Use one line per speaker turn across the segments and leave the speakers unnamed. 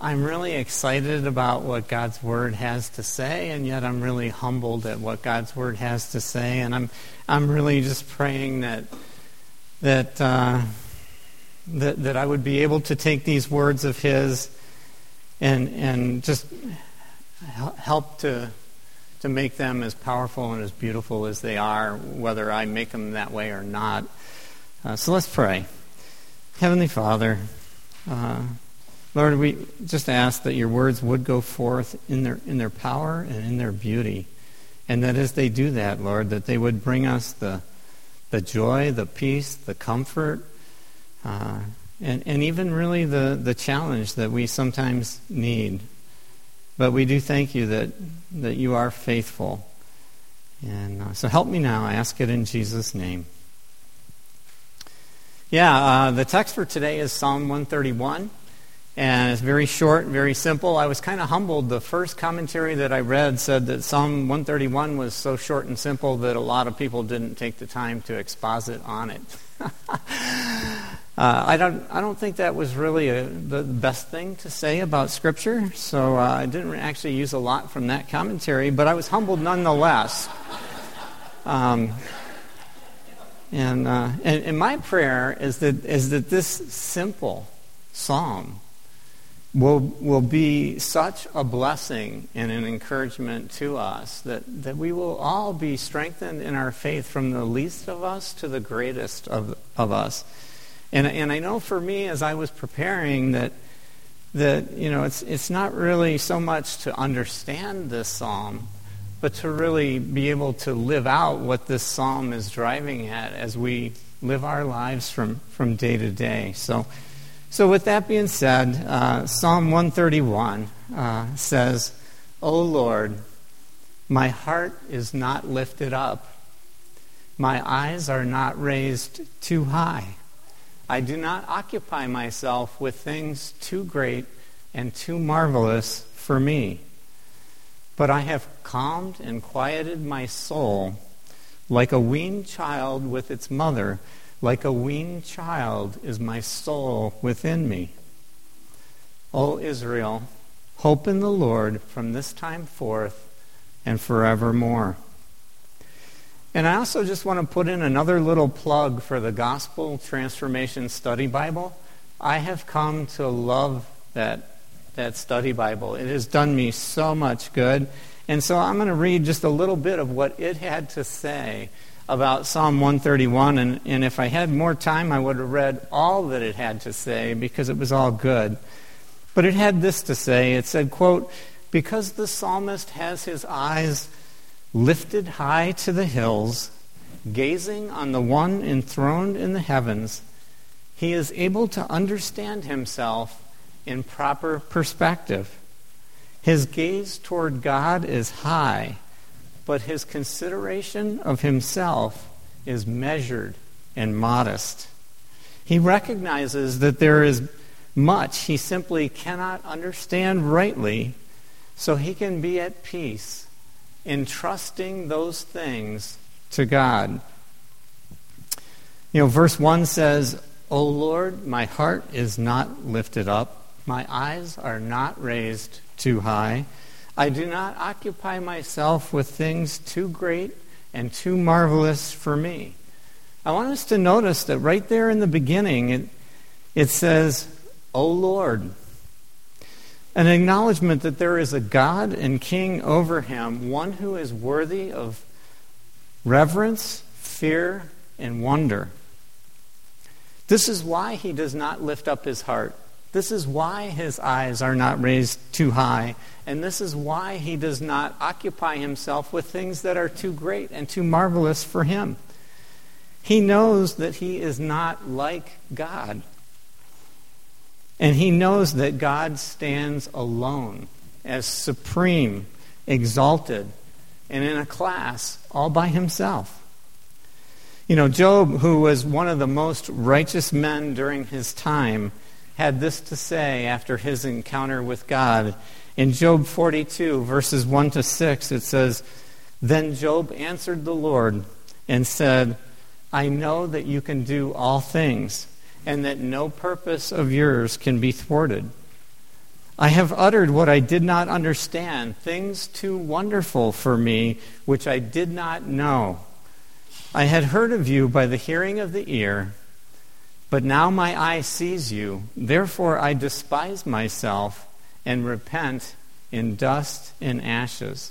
I'm really excited about what God's Word has to say, and yet I'm really humbled at what God's Word has to say, and I'm really just praying that I would be able to take these words of His and just help to make them as powerful and as beautiful as they are, whether I make them that way or not. So let's pray. Heavenly Father, Lord, we just ask that your words would go forth in their power and in their beauty, and that as they do that, Lord, that they would bring us the joy, the peace, the comfort, and even really the challenge that we sometimes need. But we do thank you that you are faithful. And so help me now. I ask it in Jesus' name. The text for today is Psalm 131. And it's very short, very simple. I was kind of humbled. The first commentary that I read said that Psalm 131 was so short and simple that a lot of people didn't take the time to exposit on it. I don't think that was really the best thing to say about Scripture, so I didn't actually use a lot from that commentary, but I was humbled nonetheless. And my prayer is that this simple psalm will be such a blessing and an encouragement to us that we will all be strengthened in our faith, from the least of us to the greatest of us. And I know for me, as I was preparing, that it's not really so much to understand this psalm, but to really be able to live out what this psalm is driving at as we live our lives from day to day. So with that being said, Psalm 131 says, "O Lord, my heart is not lifted up. My eyes are not raised too high. I do not occupy myself with things too great and too marvelous for me. But I have calmed and quieted my soul like a weaned child with its mother. Like a weaned child is my soul within me. O Israel, hope in the Lord from this time forth and forevermore." And I also just want to put in another little plug for the Gospel Transformation Study Bible. I have come to love that study Bible. It has done me so much good. And so I'm going to read just a little bit of what it had to say about Psalm 131, and if I had more time, I would have read all that it had to say, because it was all good. But it had this to say. It said, quote, "Because the psalmist has his eyes lifted high to the hills, gazing on the one enthroned in the heavens, he is able to understand himself in proper perspective. His gaze toward God is high, but his consideration of himself is measured and modest. He recognizes that there is much he simply cannot understand rightly, so he can be at peace, entrusting those things to God." Verse 1 says, "O Lord, my heart is not lifted up. My eyes are not raised too high. I do not occupy myself with things too great and too marvelous for me." I want us to notice that right there in the beginning, it says, "O Lord." An acknowledgement that there is a God and King over him, one who is worthy of reverence, fear, and wonder. This is why he does not lift up his heart. This is why his eyes are not raised too high. And this is why he does not occupy himself with things that are too great and too marvelous for him. He knows that he is not like God. And he knows that God stands alone as supreme, exalted, and in a class all by himself. Job, who was one of the most righteous men during his time, had this to say after his encounter with God. In Job 42, verses 1 to 6, it says, "Then Job answered the Lord and said, I know that you can do all things, and that no purpose of yours can be thwarted. I have uttered what I did not understand, things too wonderful for me, which I did not know. I had heard of you by the hearing of the ear, but now my eye sees you. Therefore I despise myself and repent in dust and ashes.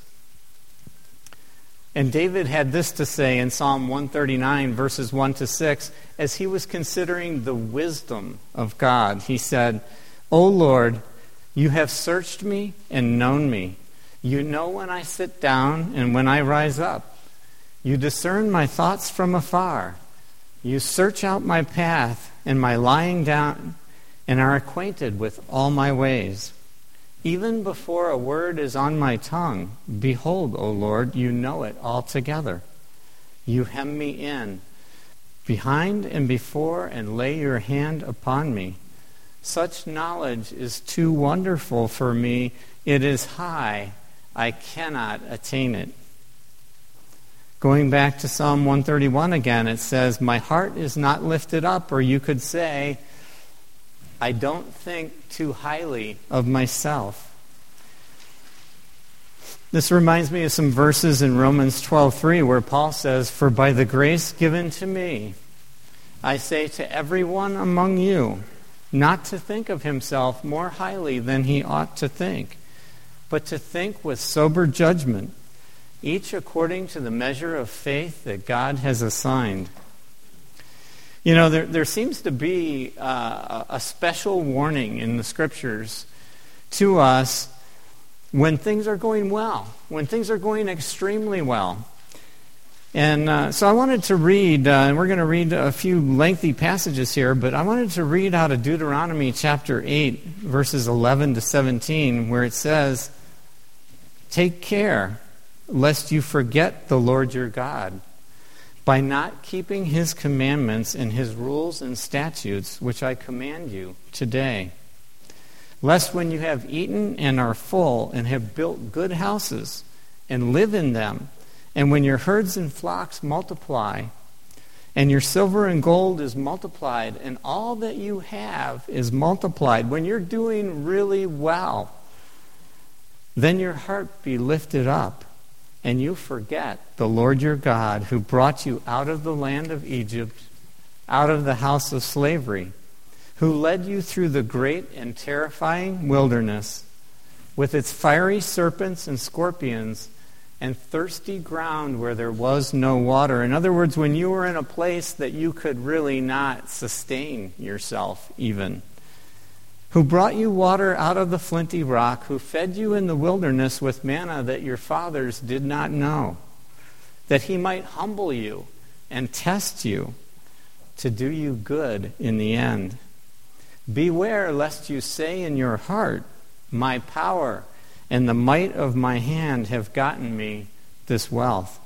And David had this to say in Psalm 139, verses 1 to 6, as he was considering the wisdom of God. He said, O Lord, you have searched me and known me. You know when I sit down and when I rise up. You discern my thoughts from afar. You search out my path and my lying down and are acquainted with all my ways. Even before a word is on my tongue, behold, O Lord, you know it altogether. You hem me in, behind and before, and lay your hand upon me. Such knowledge is too wonderful for me. It is high. I cannot attain it. Going back to Psalm 131 again, it says, my heart is not lifted up, or you could say, I don't think too highly of myself. This reminds me of some verses in Romans 12:3 where Paul says, for by the grace given to me, I say to everyone among you, not to think of himself more highly than he ought to think, but to think with sober judgment, each according to the measure of faith that God has assigned. You know, there seems to be a special warning in the Scriptures to us when things are going well, when things are going extremely well. And so I wanted to read, and we're going to read a few lengthy passages here, but I wanted to read out of Deuteronomy chapter 8, verses 11 to 17, where it says, take care lest you forget the Lord your God, by not keeping his commandments and his rules and statutes, which I command you today. Lest when you have eaten and are full and have built good houses and live in them, and when your herds and flocks multiply, and your silver and gold is multiplied, and all that you have is multiplied, when you're doing really well, then your heart be lifted up, and you forget the Lord your God, who brought you out of the land of Egypt, out of the house of slavery, who led you through the great and terrifying wilderness, with its fiery serpents and scorpions, and thirsty ground where there was no water. In other words, when you were in a place that you could really not sustain yourself even. Who brought you water out of the flinty rock, who fed you in the wilderness with manna that your fathers did not know, that he might humble you and test you to do you good in the end. Beware lest you say in your heart, my power and the might of my hand have gotten me this wealth.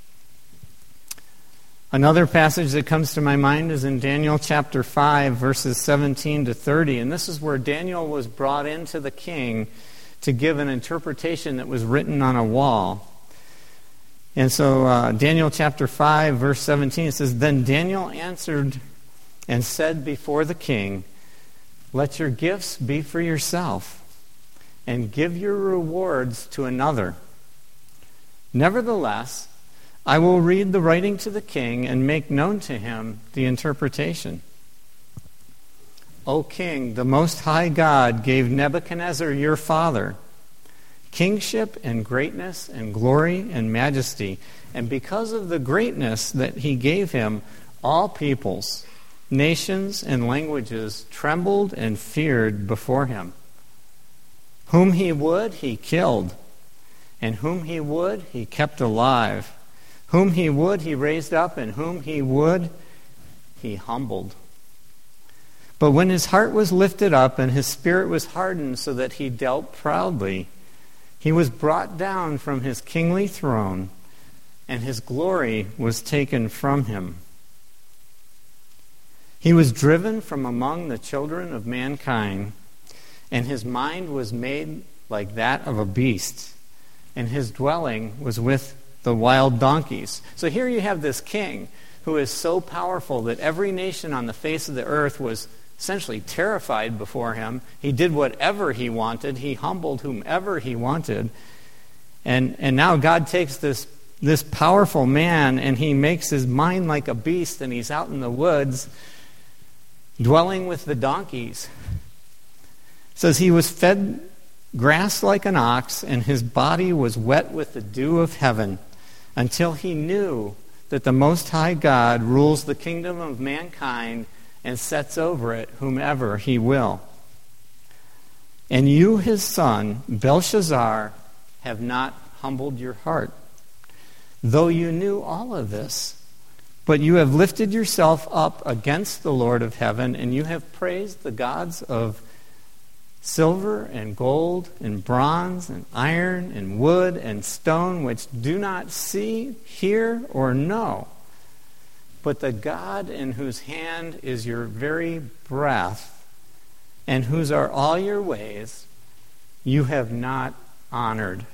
Another passage that comes to my mind is in Daniel chapter 5, verses 17 to 30. And this is where Daniel was brought into the king to give an interpretation that was written on a wall. And so Daniel chapter 5, verse 17, it says, then Daniel answered and said before the king, let your gifts be for yourself, and give your rewards to another. Nevertheless, I will read the writing to the king and make known to him the interpretation. O king, the Most High God gave Nebuchadnezzar your father kingship and greatness and glory and majesty. And because of the greatness that he gave him, all peoples, nations, and languages trembled and feared before him. Whom he would, he killed, and whom he would, he kept alive. Whom he would, he raised up, and whom he would, he humbled. But when his heart was lifted up and his spirit was hardened so that he dealt proudly, he was brought down from his kingly throne, and his glory was taken from him. He was driven from among the children of mankind, and his mind was made like that of a beast, and his dwelling was with the wild donkeys. So here you have this king who is so powerful that every nation on the face of the earth was essentially terrified before him. He did whatever he wanted. He humbled whomever he wanted. And now God takes this powerful man and he makes his mind like a beast, and he's out in the woods dwelling with the donkeys. It says he was fed grass like an ox, and his body was wet with the dew of heaven, until he knew that the Most High God rules the kingdom of mankind and sets over it whomever he will. And you, his son, Belshazzar, have not humbled your heart, though you knew all of this. But you have lifted yourself up against the Lord of heaven, and you have praised the gods of silver and gold and bronze and iron and wood and stone, which do not see, hear, or know. But the God in whose hand is your very breath, and whose are all your ways, you have not honored.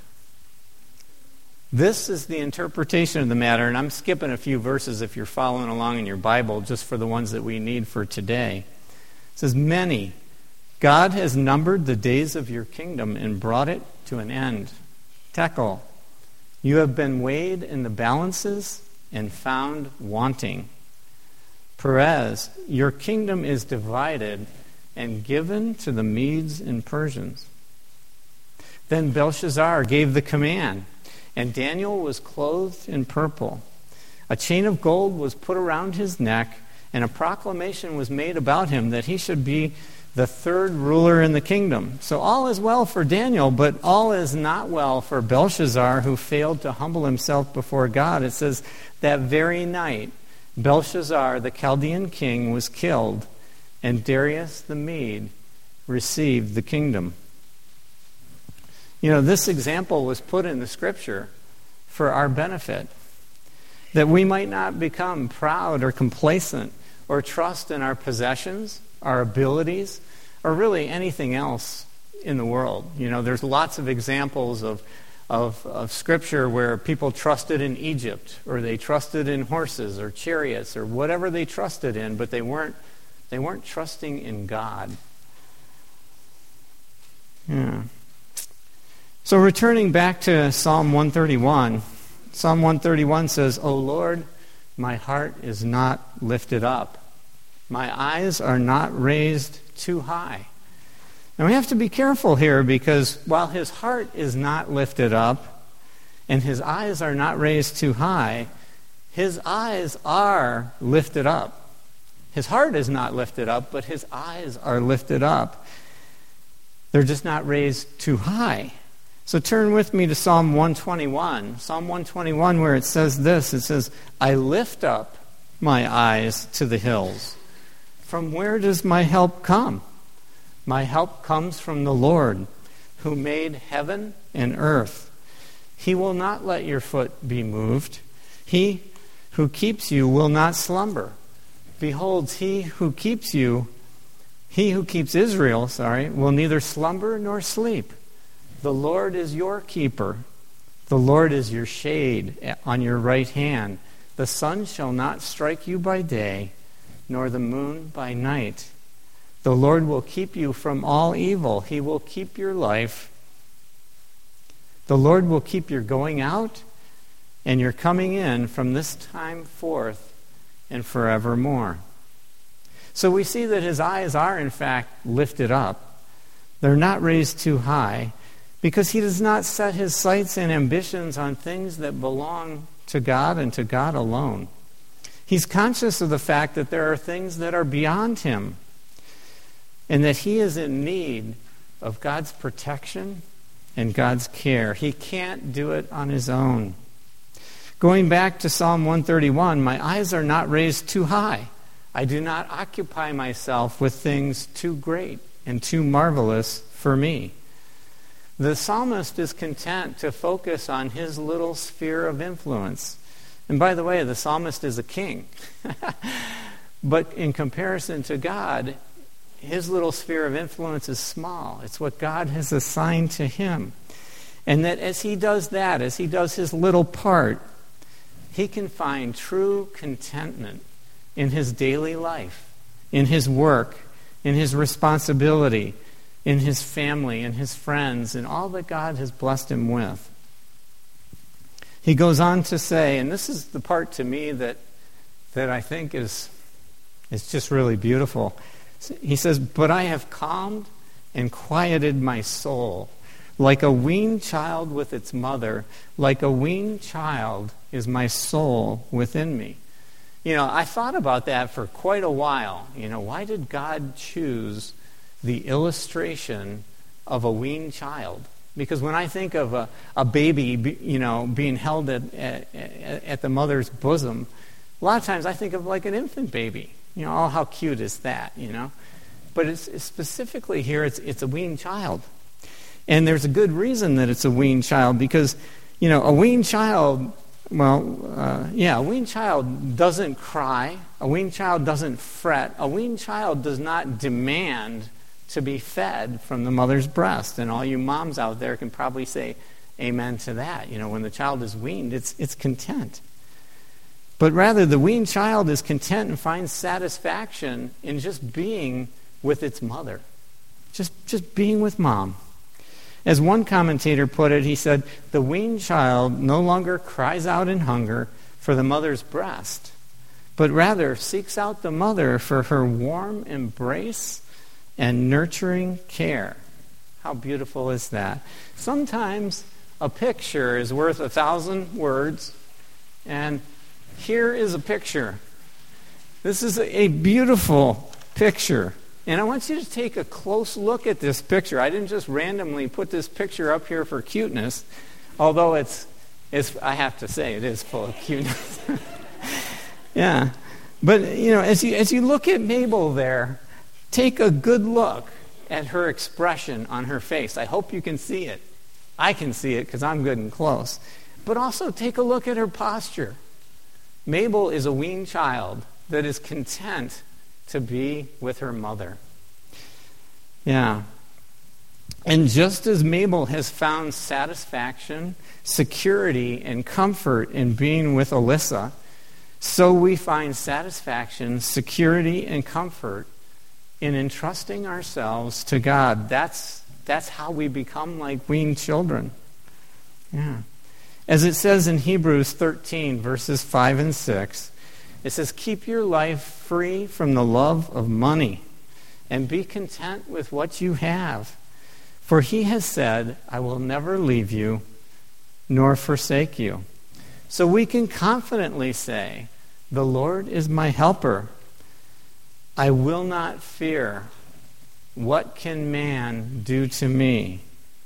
This is the interpretation of the matter, and I'm skipping a few verses if you're following along in your Bible, just for the ones that we need for today. It says, many, God has numbered the days of your kingdom and brought it to an end. Tekel, you have been weighed in the balances and found wanting. Perez, your kingdom is divided and given to the Medes and Persians. Then Belshazzar gave the command, and Daniel was clothed in purple. A chain of gold was put around his neck, and a proclamation was made about him that he should be the third ruler in the kingdom. So all is well for Daniel, but all is not well for Belshazzar, who failed to humble himself before God. It says, that very night, Belshazzar, the Chaldean king, was killed, and Darius the Mede received the kingdom. You know, this example was put in the Scripture for our benefit, that we might not become proud or complacent or trust in our possessions, our abilities, or really anything else in the world. You know, there's lots of examples of Scripture where people trusted in Egypt, or they trusted in horses or chariots or whatever they trusted in, but they weren't trusting in God. Yeah. So returning back to Psalm 131, Psalm 131 says, O Lord, my heart is not lifted up. My eyes are not raised too high. And we have to be careful here, because while his heart is not lifted up and his eyes are not raised too high, his eyes are lifted up. His heart is not lifted up, but his eyes are lifted up. They're just not raised too high. So turn with me to Psalm 121. Psalm 121, where it says this. It says, I lift up my eyes to the hills. From where does my help come? My help comes from the Lord, who made heaven and earth. He will not let your foot be moved. He who keeps you will not slumber. Behold, he who keeps Israel, will neither slumber nor sleep. The Lord is your keeper. The Lord is your shade on your right hand. The sun shall not strike you by day, nor the moon by night. The Lord will keep you from all evil. He will keep your life. The Lord will keep your going out and your coming in from this time forth and forevermore. So we see that his eyes are in fact lifted up. They're not raised too high, because he does not set his sights and ambitions on things that belong to God and to God alone. He's conscious of the fact that there are things that are beyond him, and that he is in need of God's protection and God's care. He can't do it on his own. Going back to Psalm 131, my eyes are not raised too high. I do not occupy myself with things too great and too marvelous for me. The psalmist is content to focus on his little sphere of influence. And by the way, the psalmist is a king. But in comparison to God, his little sphere of influence is small. It's what God has assigned to him. And that as he does that, as he does his little part, he can find true contentment in his daily life, in his work, in his responsibility, in his family, in his friends, and all that God has blessed him with. He goes on to say, and this is the part to me that I think is just really beautiful. He says, "But I have calmed and quieted my soul. Like a weaned child with its mother, like a weaned child is my soul within me." I thought about that for quite a while. Why did God choose the illustration of a weaned child? Because when I think of a baby, being held at the mother's bosom, a lot of times I think of like an infant baby. Oh, how cute is that, But it's specifically here, it's a weaned child. And there's a good reason that it's a weaned child, because, a weaned child, a weaned child doesn't cry. A weaned child doesn't fret. A weaned child does not demand to be fed from the mother's breast. And all you moms out there can probably say amen to that. When the child is weaned, it's content. But rather, the weaned child is content and finds satisfaction in just being with its mother. Just being with mom. As one commentator put it, he said, "The weaned child no longer cries out in hunger for the mother's breast, but rather seeks out the mother for her warm embrace and nurturing care." How beautiful is that? Sometimes a picture is worth 1,000 words, and here is a picture. This is a beautiful picture. And I want you to take a close look at this picture. I didn't just randomly put this picture up here for cuteness, although it's I have to say, it is full of cuteness. Yeah. But, as you look at Mabel there, take a good look at her expression on her face. I hope you can see it. I can see it because I'm good and close. But also take a look at her posture. Mabel is a weaned child that is content to be with her mother. Yeah. And just as Mabel has found satisfaction, security, and comfort in being with Alyssa, so we find satisfaction, security, and comfort in entrusting ourselves to God. That's how we become like weaned children. Yeah. As it says in Hebrews 13, verses 5 and 6, it says, "Keep your life free from the love of money, and be content with what you have. For he has said, I will never leave you, nor forsake you." So we can confidently say, "The Lord is my helper. I will not fear. What can man do to me?"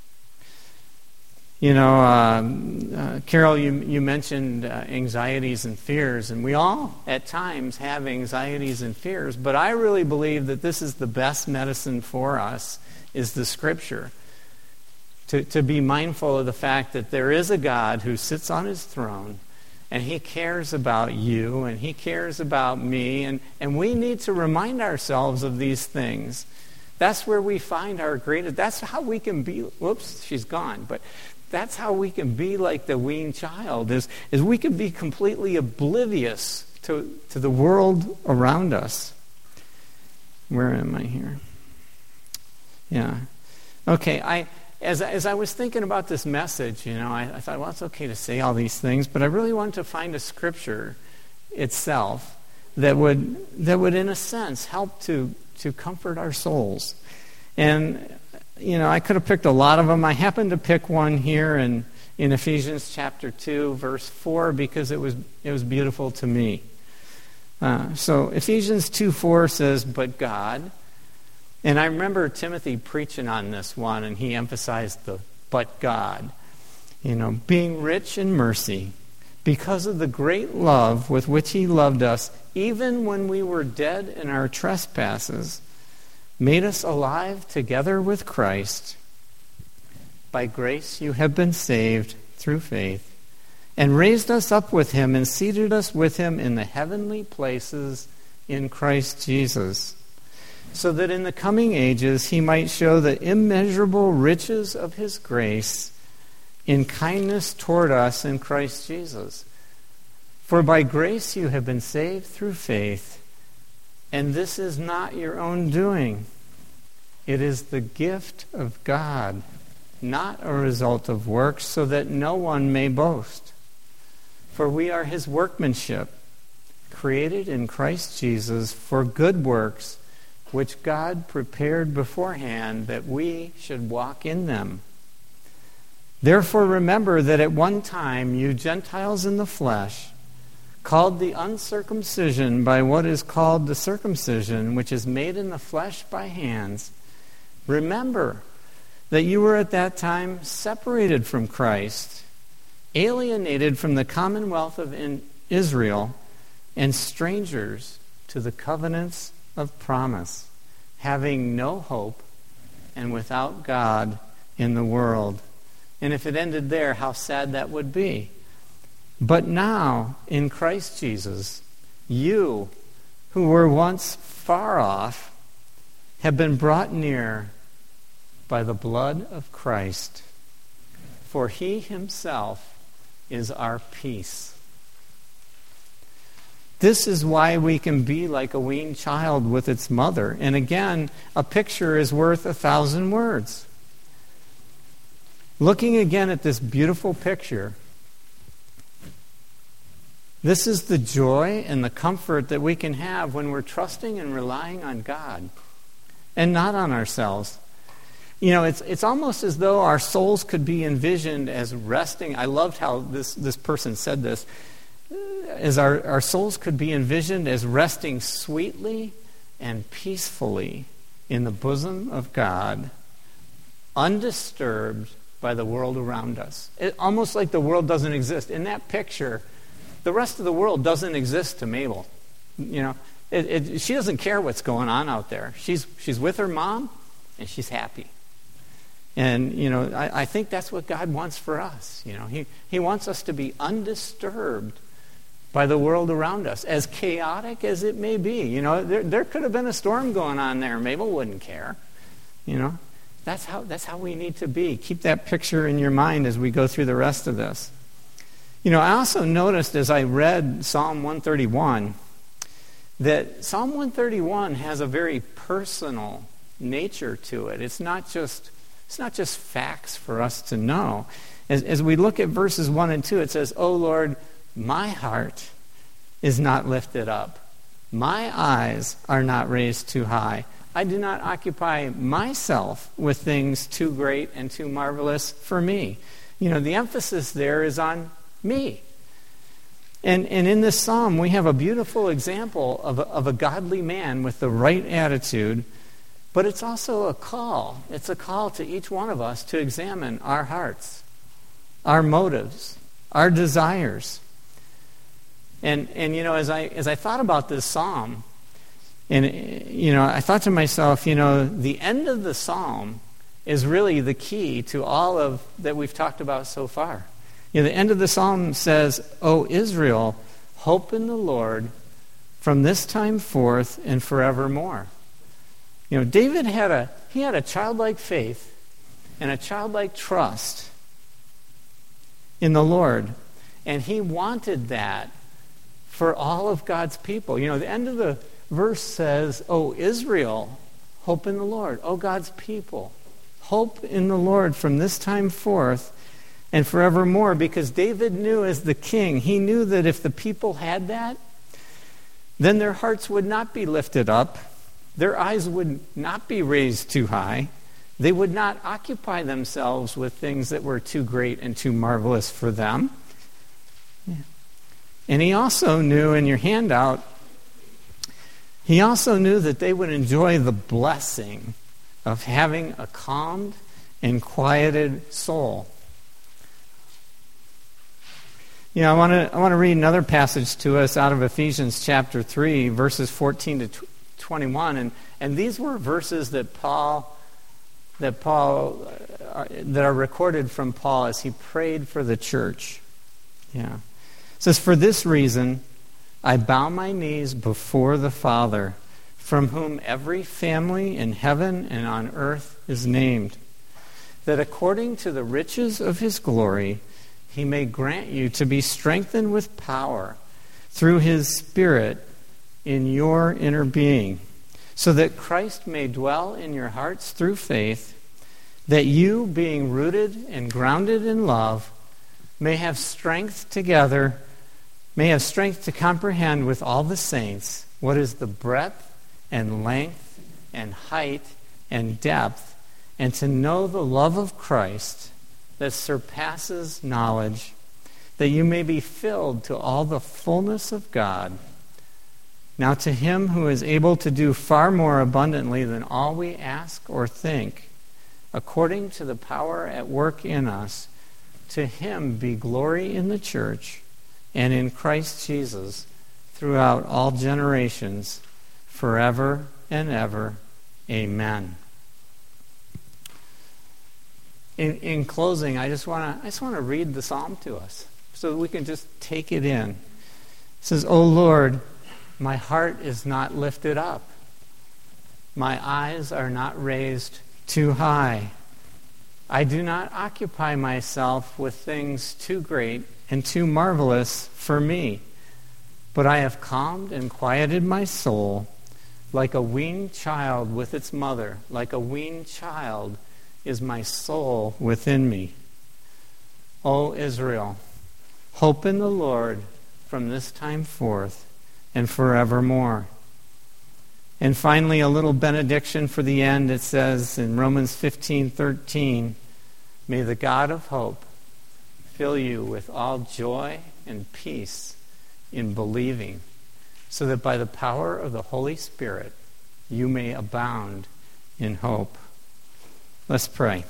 Carol, you mentioned anxieties and fears, and we all at times have anxieties and fears, but I really believe that this is the best medicine for us, is the Scripture. To be mindful of the fact that there is a God who sits on his throne, and he cares about you, and he cares about me, and we need to remind ourselves of these things. That's where we find our greatest, that's how we can be, whoops, she's gone, but that's how we can be like the weaned child, is we can be completely oblivious to the world around us. Where am I here? Yeah. Okay, as I was thinking about this message, I thought, well, it's okay to say all these things, but I really wanted to find a scripture itself that would in a sense help to comfort our souls. And I could have picked a lot of them. I happened to pick one here in Ephesians chapter 2, verse 4, because it was beautiful to me. So Ephesians 2:4 says, "But God," and I remember Timothy preaching on this one, and he emphasized the "but God," being rich in mercy, because of the great love with which he loved us, even when we were dead in our trespasses, made us alive together with Christ. By grace you have been saved through faith, and raised us up with him and seated us with him in the heavenly places in Christ Jesus, so that in the coming ages he might show the immeasurable riches of his grace in kindness toward us in Christ Jesus. For by grace you have been saved through faith, and this is not your own doing. It is the gift of God, not a result of works, so that no one may boast. For we are his workmanship, created in Christ Jesus for good works, which God prepared beforehand that we should walk in them. Therefore remember that at one time you Gentiles in the flesh, called the uncircumcision by what is called the circumcision, which is made in the flesh by hands, remember that you were at that time separated from Christ, alienated from the commonwealth of Israel, and strangers to the covenants of promise, having no hope and without God in the world. And if it ended there, how sad that would be. But now, in Christ Jesus, you, who were once far off, have been brought near by the blood of Christ. For he himself is our peace. This is why we can be like a weaned child with its mother. And again, a picture is worth 1,000 words. Looking again at this beautiful picture, this is the joy and the comfort that we can have when we're trusting and relying on God and not on ourselves. You know, it's almost as though our souls could be envisioned as resting. I loved how this person said this. As our souls could be envisioned as resting sweetly and peacefully in the bosom of God, undisturbed by the world around us. Almost like the world doesn't exist. In that picture, the rest of the world doesn't exist to Mabel. You know, she doesn't care what's going on out there. She's with her mom, and she's happy. And, you know, I think that's what God wants for us. You know, He wants us to be undisturbed by the world around us, as chaotic as it may be. You know, there could have been a storm going on there. Mabel wouldn't care. You know, that's how we need to be. Keep that picture in your mind as we go through the rest of this. You know, I also noticed as I read Psalm 131 that Psalm 131 has a very personal nature to it. It's not just facts for us to know. As we look at verses 1 and 2, it says, "O Lord, my heart is not lifted up. My eyes are not raised too high. I do not occupy myself with things too great and too marvelous for me." You know, the emphasis there is on me. And in this psalm, we have a beautiful example of a godly man with the right attitude, but it's also a call. It's a call to each one of us to examine our hearts, our motives, our desires. And you know, as I thought about this psalm, and you know, I thought to myself, you know, the end of the psalm is really the key to all of that we've talked about so far. You know, the end of the psalm says, "O Israel, hope in the Lord from this time forth and forevermore." You know, David had a childlike faith and a childlike trust in the Lord, and he wanted that for all of God's people. You know, the end of the verse says, "O Israel, hope in the Lord." O God's people, hope in the Lord from this time forth and forevermore, because David knew as the king, he knew that if the people had that, then their hearts would not be lifted up, their eyes would not be raised too high, they would not occupy themselves with things that were too great and too marvelous for them. Yeah. And he also knew, in your handout, he also knew that they would enjoy the blessing of having a calmed and quieted soul. You know, I want to read another passage to us out of Ephesians chapter 3, verses 14 to 21, and these were verses that are recorded from Paul as he prayed for the church. Yeah. It says, "For this reason I bow my knees before the Father, from whom every family in heaven and on earth is named, that according to the riches of his glory he may grant you to be strengthened with power through his Spirit in your inner being, so that Christ may dwell in your hearts through faith, that you, being rooted and grounded in love, may have strength to comprehend with all the saints what is the breadth and length and height and depth, and to know the love of Christ that surpasses knowledge, that you may be filled to all the fullness of God. Now to him who is able to do far more abundantly than all we ask or think, according to the power at work in us, to him be glory in the church and in Christ Jesus throughout all generations, forever and ever. Amen. In closing, I just want to read the psalm to us so that we can just take it in. It says, "O Lord, my heart is not lifted up. My eyes are not raised too high. I do not occupy myself with things too great and too marvelous for me, but I have calmed and quieted my soul like a weaned child with its mother. Like a weaned child is my soul within me. O Israel, hope in the Lord from this time forth and forevermore." And finally, a little benediction for the end. It says in Romans 15:13, "May the God of hope fill you with all joy and peace in believing, so that by the power of the Holy Spirit you may abound in hope." Let's pray.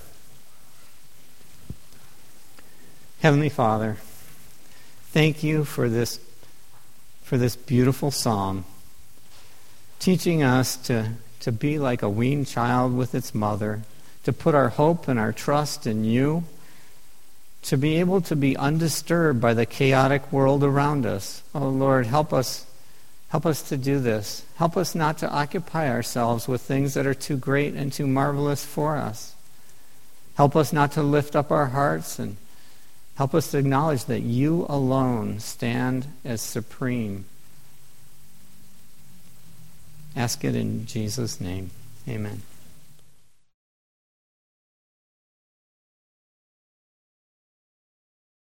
Heavenly Father, thank you for this beautiful psalm, teaching us to be like a weaned child with its mother, to put our hope and our trust in you, to be able to be undisturbed by the chaotic world around us. Oh Lord, help us to do this. Help us not to occupy ourselves with things that are too great and too marvelous for us. Help us not to lift up our hearts, and help us to acknowledge that you alone stand as supreme. Ask it in Jesus' name. Amen.